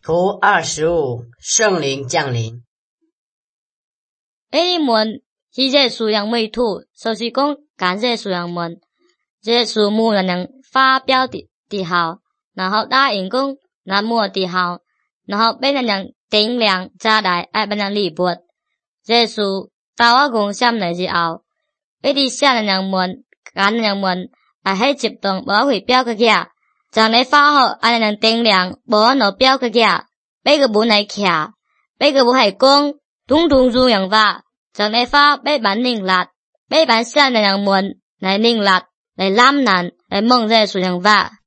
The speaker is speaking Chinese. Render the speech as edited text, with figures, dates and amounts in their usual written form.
图25，圣灵降临。 你们去这属羊未土，就是讲感谢属羊们，这属木人发表的后，然后答应讲那木的后，然后被人顶量加大爱被人离拨，这属到我讲什么之后，你哋下人们感人们爱喺接动无会表个嘅。将你花好，安人定量，无安攞表个嘅，俾个本嚟徛，俾个本系讲，统统做人话，将你花俾版宁辣，俾版下人们嚟宁辣，嚟揽难，嚟蒙这属人话。